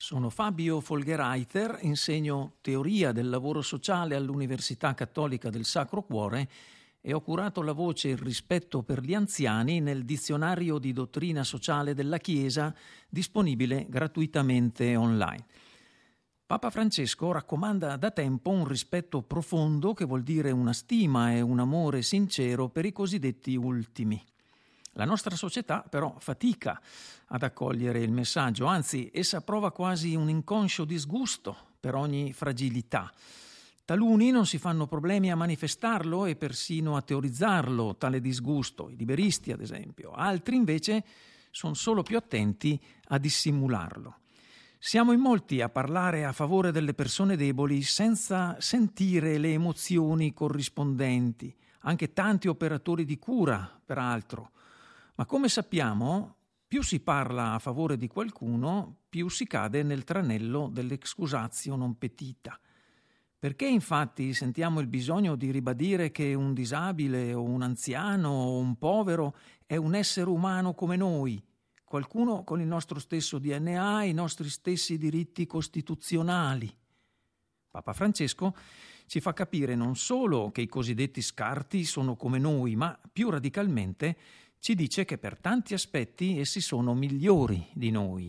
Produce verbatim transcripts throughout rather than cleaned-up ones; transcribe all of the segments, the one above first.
Sono Fabio Folgereiter, insegno teoria del lavoro sociale all'Università Cattolica del Sacro Cuore e ho curato la voce Il rispetto per gli anziani nel dizionario di dottrina sociale della Chiesa, disponibile gratuitamente online. Papa Francesco raccomanda da tempo un rispetto profondo, che vuol dire una stima e un amore sincero per i cosiddetti ultimi. La nostra società però fatica ad accogliere il messaggio, anzi essa prova quasi un inconscio disgusto per ogni fragilità. Taluni non si fanno problemi a manifestarlo e persino a teorizzarlo, tale disgusto, i liberisti ad esempio. Altri invece sono solo più attenti a dissimularlo. Siamo in molti a parlare a favore delle persone deboli senza sentire le emozioni corrispondenti, anche tanti operatori di cura, peraltro. Ma come sappiamo, più si parla a favore di qualcuno, più si cade nel tranello dell'excusatio non petita. Perché infatti sentiamo il bisogno di ribadire che un disabile o un anziano o un povero è un essere umano come noi, qualcuno con il nostro stesso D N A e i nostri stessi diritti costituzionali? Papa Francesco ci fa capire non solo che i cosiddetti scarti sono come noi, ma più radicalmente ci dice che per tanti aspetti essi sono migliori di noi.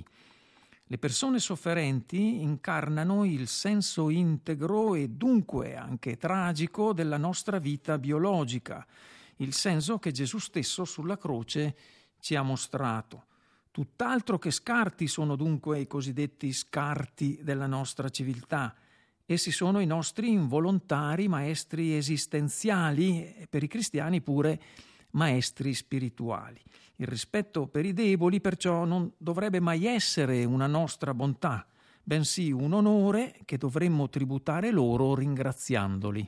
Le persone sofferenti incarnano il senso integro e dunque anche tragico della nostra vita biologica, il senso che Gesù stesso sulla croce ci ha mostrato. Tutt'altro che scarti sono dunque i cosiddetti scarti della nostra civiltà. Essi sono i nostri involontari maestri esistenziali e per i cristiani pure maestri spirituali. Il rispetto per i deboli perciò non dovrebbe mai essere una nostra bontà, bensì un onore che dovremmo tributare loro ringraziandoli.